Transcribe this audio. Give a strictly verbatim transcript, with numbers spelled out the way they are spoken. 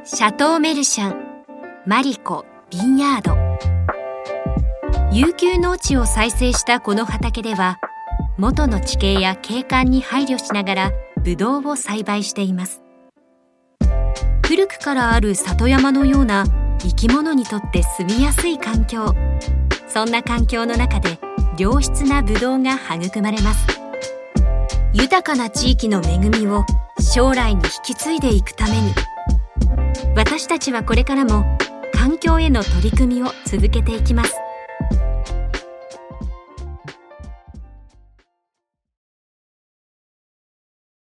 シャトーメルシャン、マリコ、ビンヤード。悠久農地を再生したこの畑では、元の地形や景観に配慮しながらブドウを栽培しています。古くからある里山のような生き物にとって住みやすい環境、そんな環境の中で良質なブドウが育まれます。豊かな地域の恵みを将来に引き継いでいくために、私たちはこれからも環境への取り組みを続けていきます。